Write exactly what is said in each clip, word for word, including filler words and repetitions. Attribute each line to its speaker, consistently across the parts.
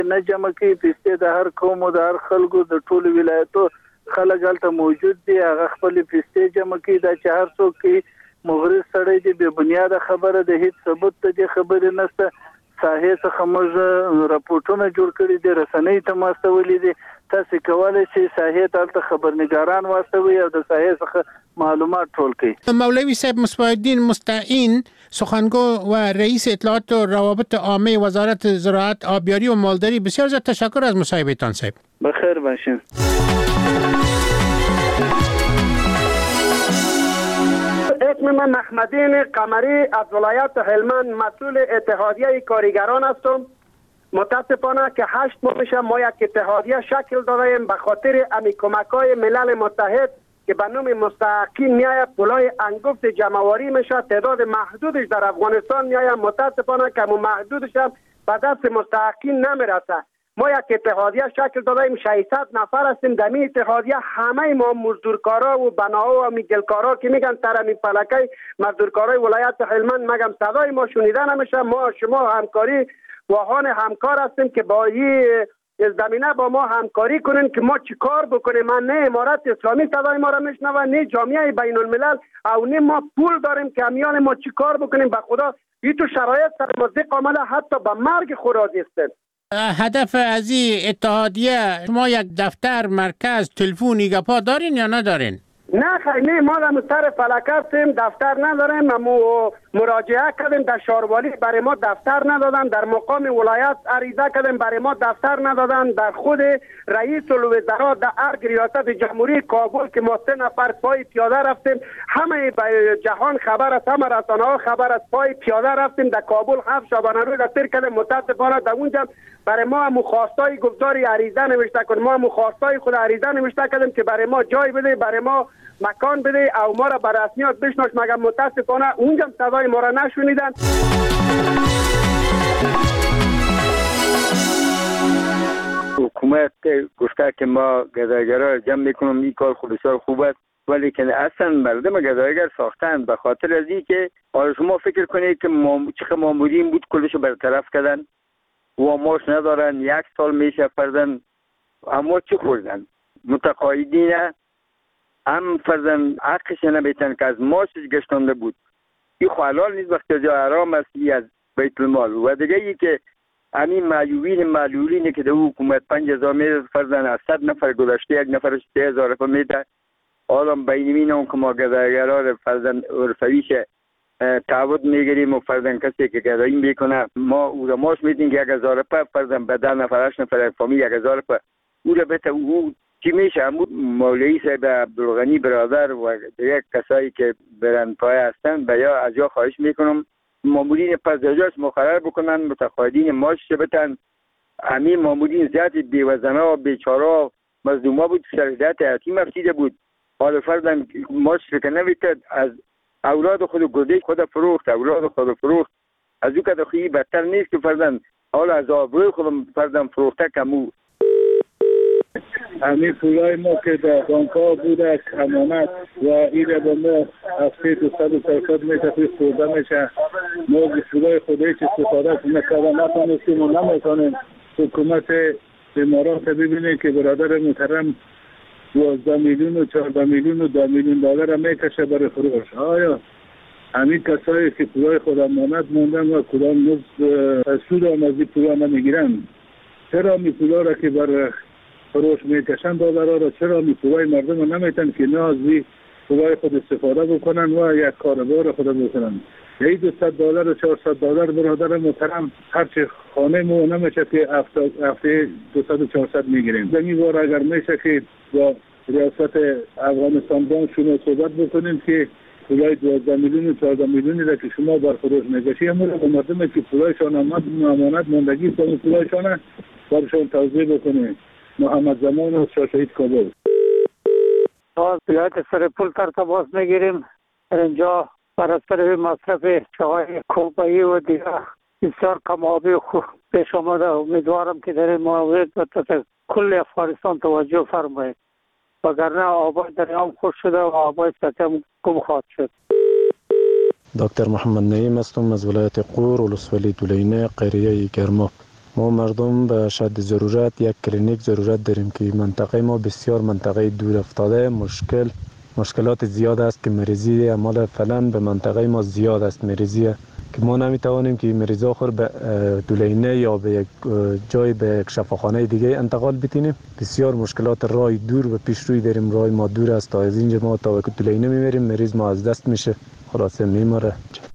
Speaker 1: نه جمع کوي پسته د هر قوم او د هر خلکو د ټولو ولایتو خلک هلته موجود دي هغه خپل پسته جمع کوي دا چې هر څوک کې مغرض سړی دی به بنیاد خبره د هیڅ ثبوت ته د خبرې نشته ساحې څخه موږ راپورټونه جوړ کړي دي رسنۍ ته ماستولې دي تاسو کولای شئ ساحې ته خبرنګاران واستوي او د ساحې څخه معلومات ټول کړي.
Speaker 2: مولوی صاحب مصباح الدین مستعین سخنگو و رئیس اطلاعات و روابط عامه وزارت زراعت آبیاری و مالداری بسیار زیاد تشکر از مصاحبهتان صاحب.
Speaker 1: بخیر باشین.
Speaker 3: اسم من محمدین قمری از ولایت هلمند مسئول اتحادیه کارگران هستم. متاسفانه که هشت ماه میشه ما یک اتحادیه شکل دادیم به خاطر امی کمکای ملل متحد که به نام مستحقین میآید پولای انگفت جمعواری میشه تعداد محدودش در افغانستان میآید متاسفانه که محدودش هم به دست مستحقین نمیرسه. ما یک اتحادیه شکل دادیم ششصد نفر هستیم در این اتحادیه همه ما مزدورکارا و بناها و میگلکارا که میگن ترمی فلکه مزدورکارای ولایت هلمند مگم صدای ما شنیده نمیشه. ما شما همکاری واهان همکار هستیم که با این زمینه با ما همکاری کنین که ما چی کار بکنیم. من نه امارت اسلامی صدای ما را میشنوه نه جامعه بین الملل او نه ما پول داریم که امیان ما چی کار بکنیم. به خدا این تو شرایط سر مزدق آمده حتی به مرگ خود راضیستن.
Speaker 2: هدف از این اتحادیه شما یک دفتر مرکز تلفنی گپا دارین یا ندارین؟
Speaker 3: نه خیلی نه ما در سر فلکه هستیم دفتر نداریم. ما مراجعه کردیم در شاروالی برای ما دفتر ندادن در مقام ولایت عریضه کردیم برای ما دفتر ندادن در خود رئیس الوزراء در ارگ ریاست جمهوری کابل که ما سه نفر پای پیاده رفتیم همه جهان خبر است همه رسانه ها خبر است پای پیاده رفتیم در کابل هفت شبانه روز دستگیر کردیم. متاسفانه در اونجا برای ما مخواستای گفتاری عریضه نوشته کنیم ما مخواستای خود عریضه نوشته کردیم که برای ما جای بده برای ما مکان بده او ما را به رسمیات بشناس مگر متاسفانه اونجا صدای ما را نشنیدن.
Speaker 4: حکومت گفته که ما گدایگرها جمع میکنم این کار خود بسیار خوب است ولی که اصلا مردم گدایگر ساختن به خاطر از این که حالا شما فکر کنید که چه مامورین بود کلشو برطرف کردن و ماش ندارن یک سال میشه فرزن اما چی خوردن متقاعدین هم فرزن حقش نمیتن که از ماشش گشتانده بود. این حلال نیست وقتی جا حرام است از بیت المال. و دیگه ای که همین معیوبین معلولینی که در حکومت پنج هزار میده فرزن از صد نفر گذشته یک نفرش سه هزار رفت میده حالا بینمین اون که ما گدایگرها فرزن عرفویش تعهد میگیریم و فرزن کسی که گدایی میکنه ما او را ماش میدیم که یک هزار رفت فرزن به ده نفر هشت نفر یک فامیل یک هزار رفت او را بهت او چی میشه همون مولوی صاحب عبدالغنی برادر و یک کسایی که برند پای هستن به یا از یا خواهش میکنم مامورین پس درجاش مقرر بکنن متقاعدین ماش بتن. همین مامورین زیاد بیوزنه و بیچاره مظلوما بود شرایط یتیم افتیده بود حالا فرزن ماش فکر نمیکرد از اولاد خود گرده خود فروخت اولاد خود فروخت از او که دخویی بدتر نیست که فرزن حالا از آبروی خودم فرزن فروخته کمو
Speaker 5: همین پولای ما که در بانک‌ها بوده امانت و این با ما از سه تا صد و چهارصد میشه خورده میشه ما به پولای خودش استفاده میکنیم نتونستیم و نمیتونیم. حکومت امارات ببینید که برادر محترم دوازده میلیون و چهارده میلیون و دو میلیون دلار میکشه برای فروش. آیا همین کسایی که پولای خود امانت موندن و کدام نصف سود هم از این پولا نمیگیرن چرا می پولا را که بر فروش میکشن دلارا را چرا می پولای مردم را نمیتن که نه از این پولای خود استفاده بکنن و یک کاربار خود بکنن. یه دویست دلار و چهارصد دلار برادر محترم هرچی خانه مو نمیشه که هفته دویست و چهارصد میگیریم. زمین بار اگر میشه که با ریاست افغانستان بانک شما صحبت بکنیم که پولای دوازده میلیون و چهارده میلیونی را که شما بر فروش میکشی همون را به مردم که پولایشان امانت ماندگی کنید پولایشان برشان توضیح بکنید. محمد زمان و شاهشهید کابل.
Speaker 6: از ولایت سرپول تر تماس میگیریم. اینجا بر اثر مصرف چای کوبایی و دیگر بسیار کم آبی خوب پیش آمده. امیدوارم که در این مورد کل افغانستان توجه فرمایید وگرنه آبای دریام خوش شده و آبای سطح هم کم خواهد شد.
Speaker 7: دکتر محمد نعیم هستم از ولایت قور ولسوالی دولینه قریه گرما. ما مردم به شدت ضرورت یک کلینیک ضرورت داریم که منطقه ما بسیار منطقه دور افتاده، مشکل مشکلات زیاد است که مریضی اعمال فعلا به منطقه ما زیاد است مریضی که ما نمیتوانیم که مریض آخر به دولینه یا به یک جای به یک شفاخانه دیگه انتقال بتینیم. بسیار مشکلات راه دور و پیش روی داریم، راه ما دور است، تا از اینجا ما تا دولینه میمیریم مریض ما از دست میشه، خلاصه میمره.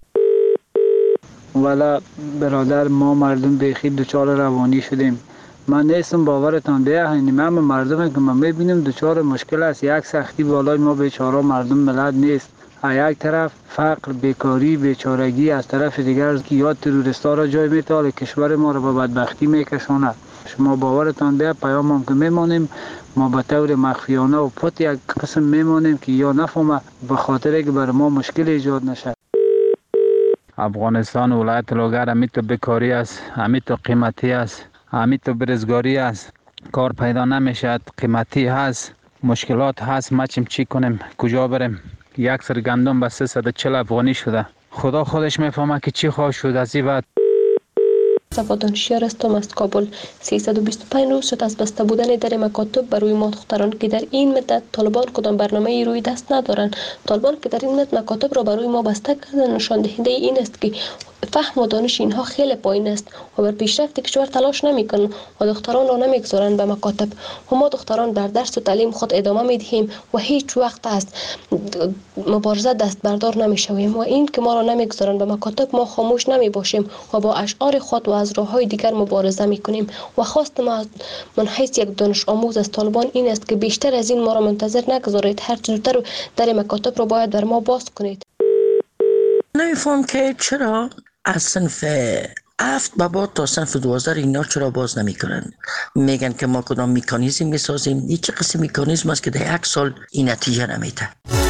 Speaker 8: والا برادر ما مردم بیخی دچار روانی شدیم. من نیستم باورتان بیه هنیم همه مردم که من میبینیم دچار مشکل است. یک سختی بالای ما بیچاره مردم ملت نیست. یک طرف فقر، بیکاری، بیچارگی، از طرف دیگر که یا تروریستا را جای میتاله کشور ما را به بدبختی میکشاند. شما باورتان بیه پیام هم که میمانیم ما به طور مخفیانه و پت یک قسم میمانیم که یا نفهمه به خاطر که بر ما مشکل ایجاد نشه. افغانستان ولایت لوگر همی تو بیکاری است، همی تو قیمتی است، همی تو برزگاری است، کار پیدا نمیشد، قیمتی هست، مشکلات هست، ما چیم چی کنیم، کجا بریم؟ یک سر گندم به سیصد و چهل افغانی شده. خدا خودش میفهمه که چی خواهد شد از این بعد.
Speaker 9: صفا دانشیار هستم از کابل. سیصد و بیست و پنج روز شد از بسته بودن در مکاتب برای ما دختران که در این مدت طالبان کدام برنامه ای روی دست ندارند. طالبان که در این مدت مکاتب را برای ما بسته کردن نشان دهنده این است که فهم و دانش اینها خیلی پایین است و بر پیشرفت کشور تلاش نمیکنند و دختران را نمیگذارند به مکاتب. و ما دختران در درس و تعلیم خود ادامه میدهیم و هیچ وقت است مبارزه دست بردار نمیشویم و این که ما را نمیگذارند به مکاتب ما خاموش نمی باشیم و با اشعار خود و از راههای دیگر مبارزه میکنیم. و خواست ما من حیث یک دانش آموز از طالبان این است که بیشتر از این ما را منتظر نگذارید، هر زودتر در مکاتب را باید بر ما باز کنید.
Speaker 10: نمیفهم که چرا از صنف هفت به بعد تا صنف دوازده اینا چرا باز نمی کنن؟ میگن که ما کدام میکانیزم میسازیم. این چه قسم میکانیزم است که در یک سال این نتیجه نمیده؟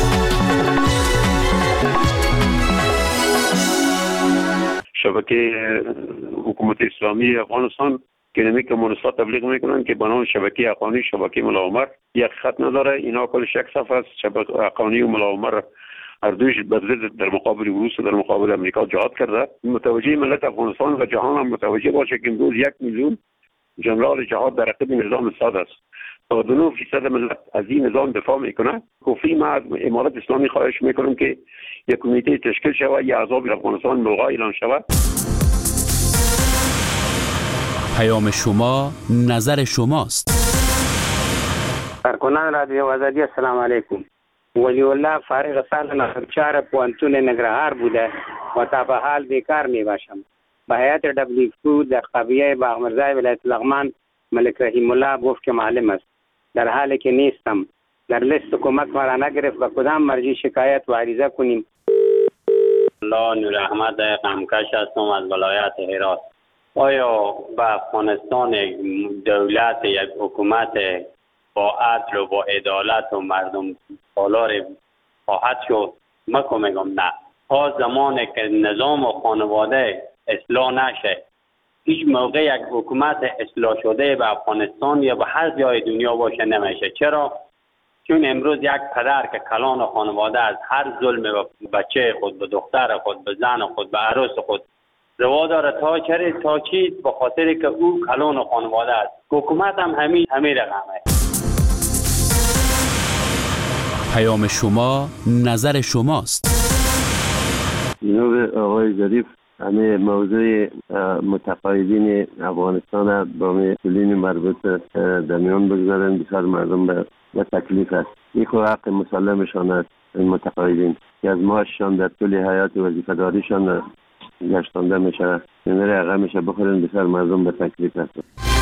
Speaker 11: شبکه حکومت اسلامی افغانستان که نمی کمونیست‌ها تبلیغ میکنن که بنام شبکه حقانی شبکه ملا عمر یک خط نداره. اینا کلش یک صفحه است. شبکه حقانی و ملا عمر هر دویش در مقابل روس و در مقابل امریکا جهاد کرده. متوجه ملت افغانستان و جهان هم متوجه باشه که امروز یک میلیون جنرال جهاد در عقب نظام اسد است. تا دو نه فیصد ملت از این نظام دفاع میکنه. کفی ما از امارت اسلامی خواهش میکنم که یک کمیته تشکیل شود، یا عذاب افغانستان ملغا اعلان شود.
Speaker 12: پیام شما نظر شماست.
Speaker 13: کارکنان رادیو آزادی السلام علیکم. ولی الله فارغ سال نخرچار پوانتون نگرهار بوده و تا به حال بیکار می باشم. به هیئت دبلیو فو در قبیه باغمرزای ولایت لغمان ملک رحیم الله گفت که معلم است. در حالی که نیستم. در لیست حکومت ما را نگرفت و کدام مرجع شکایت و عریضه کنیم.
Speaker 14: الله نور احمد قمکش هستم از ولایت هرات. آیا به افغانستان دولت یک حکومت با عدل و با عدالت و مردم سالار خواهد شد؟ من که میگم نه. تا زمانی که نظام و خانواده اصلاح نشه، هیچ موقع یک حکومت اصلاح شده به افغانستان یا به هر جای دنیا باشه نمیشه. چرا؟ چون امروز یک پدر که کلان خانواده از هر ظلم به بچه خود، به دختر خود، به زن خود، به عروس خود روا داره تا چه تا چی؟ به خاطر که او کلان خانواده است. حکومت هم همین همین رقمه.
Speaker 12: پیام شما نظر شماست.
Speaker 15: جناب آقای ظریف، همه موضوع متقاعدین افغانستان با مسئولین مربوط در میان بگذارن. بسیار مردم به تکلیف است. این خود حق مسلمشان است. این متقاعدین که از معاششان در طول حیات وظیفه داریشان گشتانده میشه، این رقم میشه بخورن. بسیار مردم به تکلیف است.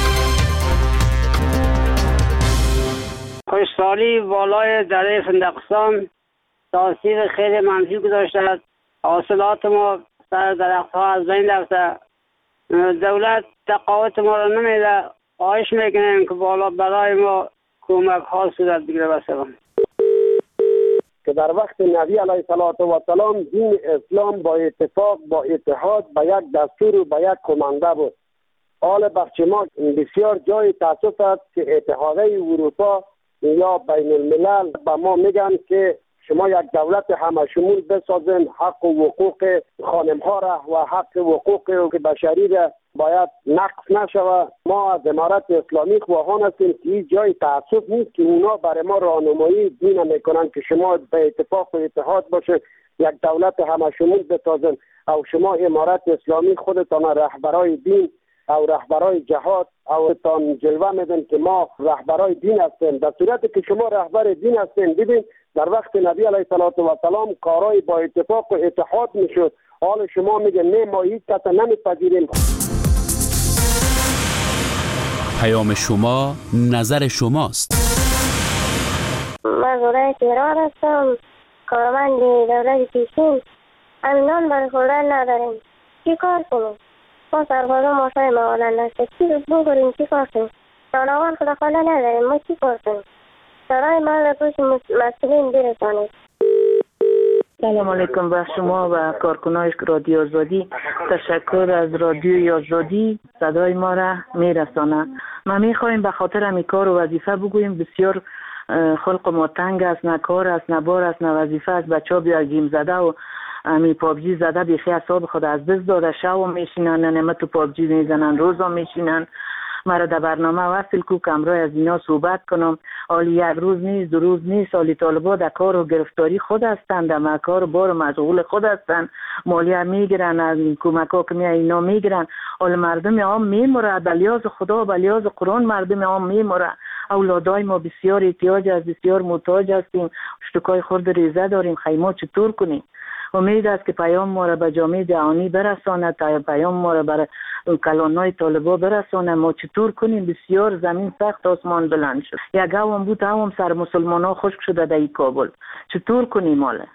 Speaker 16: خوشسالی والای دره فندقستان تاثیر خیلی منفی گذاشته است. حاصلات ما سر درخت ها از بین رفته. دولت تقاعد ما را نمیده. خواهش میکنیم که بالا برای ما کمک ها صورت بگیره. بسیارم
Speaker 3: که در وقت نبی علیه السلام دین اسلام با اتفاق با اتحاد با یک دستور و با یک کمانده بود. حال بخش ما بسیار جای تاسف است که اتحادیه اروپا یا بین الملل با ما میگن که شما یک دولت همه شمول بسازین، حق و حقوق خانم ها را و حق و حقوق بشری را باید نقص نشود. ما از امارت اسلامی خواهان هستیم که این جای تعصب نیست که اونا برای ما راهنمایی دین میکنن که شما به اتفاق و اتحاد باشه، یک دولت همه شمول بسازن او شما امارت اسلامی خودتان رهبرای دین او رهبرای جهاد او تان جلوه میدن که ما رهبرای دین هستیم. در صورتی که شما رهبر دین هستیم، ببین در وقت نبی علیه السلام کارای با اتفاق و اتحاد میشد، حال شما میگه نه ما هیچ کس نمیپذیریم.
Speaker 12: پیام شما نظر شماست.
Speaker 17: من زوره تهران هستم، کارمند دولت پیشین. امینان برای خوردن نداریم، چی کار کنیم؟ ما سربازا ماشای موالن نشد، چی رو بگریم چی کار کنیم؟ جانوان خدا خاله نداریم، ما چی کار کنیم؟ سرای ما را توش مسئولین برسانید.
Speaker 18: سلام علیکم به شما و کارکنای رادیو آزادی. تشکر از رادیو آزادی صدای ما را میرسانه. ما میخوایم به خاطر همی کار و وظیفه بگوییم. بسیار خلق ما تنگ است، نه کار است نه بار است نه وظیفه است. بچه ها بیا گیم زده و همی پابجی زده بیخی اصاب خود از دست داده، شو میشینن نمه تو پابجی میزنن، روزا میشینن. مرا در برنامه وصل کو کمرای از اینا صحبت کنم. حالی یک روز نیست دو روز نیست، حالی طالبا در کار و گرفتاری خود هستند، در مکار بار و مشغول خود هستند، مالیه میگیرن، از کمک ها که می اینا میگیرن. حال مردم عام میموره، بلیاز خدا بلیاز قرآن مردم عام میموره. اولادای ما بسیار احتیاج است، بسیار محتاج هستیم، اشتکای خورد ریزه داریم. خیمه چطور کنیم؟ امید است که پیام ما را به جامعه جهانی برسانه، تا پیام ما را بر کلانای طالبا برسانه. ما چطور کنیم؟ بسیار زمین سخت آسمان بلند شد. یک هم بود هم سر مسلمان ها خشک شده در کابل. چطور کنیم حالا؟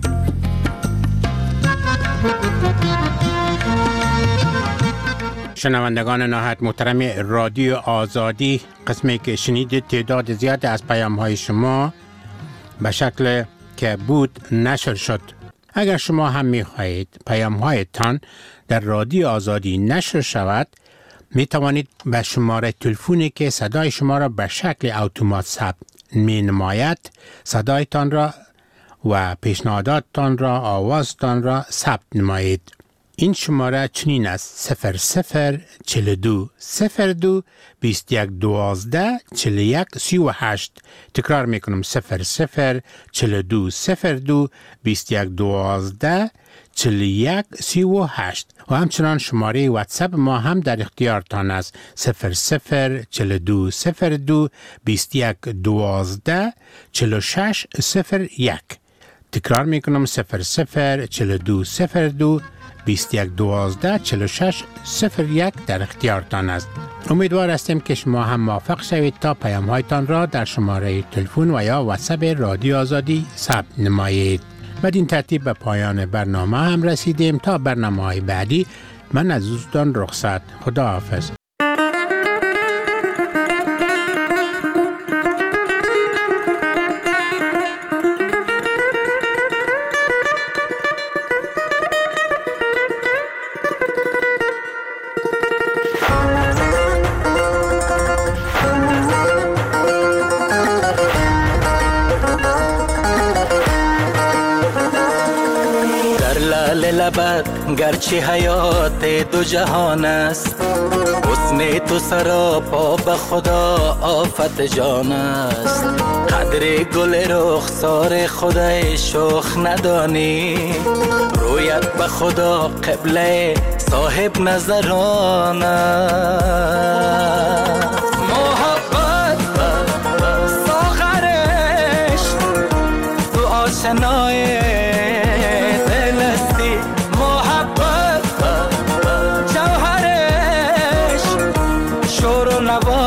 Speaker 2: شنوندگان نهایت محترم رادیو آزادی، قسمی که شنیدید تعداد زیاد از پیام های شما به شکل که بود نشر شد. اگر شما هم می خواهید پیام هایتان در رادیو آزادی نشر شود، می توانید به شماره تلفنی که صدای شما را به شکل اتومات ثبت می نماید صدایتان را و پیشنهاداتتان را، آوازتان را ثبت نمایید. این شماره چنین است: صفر صفر چل دو صفر دو بیست یک دوازده چل یک سی و هشت. تکرار میکنم: صفر صفر چل دو صفر دو بیست یک دوازده چل یک سی و هشت. و همچنان شماره واتساپ ما هم در اختیارتان است: صفر صفر چل دو صفر دو بیست یک دوازده چل شش صفر یک. تکرار میکنم: صفر صفر چل دو صفر دو بیست یک دوازده چل شش صفر یک در اختیارتان است. امیدوار هستیم که شما هم موفق شوید تا پیام هایتان را در شماره تلفن و یا واتساپ رادیو آزادی ثبت نمایید. بدین ترتیب به پایان برنامه هم رسیدیم. تا برنامه های بعدی من از دوستان رخصت. خدا حافظ.
Speaker 19: گرچه حیات دو جهان است، حسن تو سراپا به خدا آفت جان است. قدر گل رخسار خدای شوخ ندانی، رویت به خدا قبله صاحب نظران است. محبت ساغرش تو آشنای شور و نوا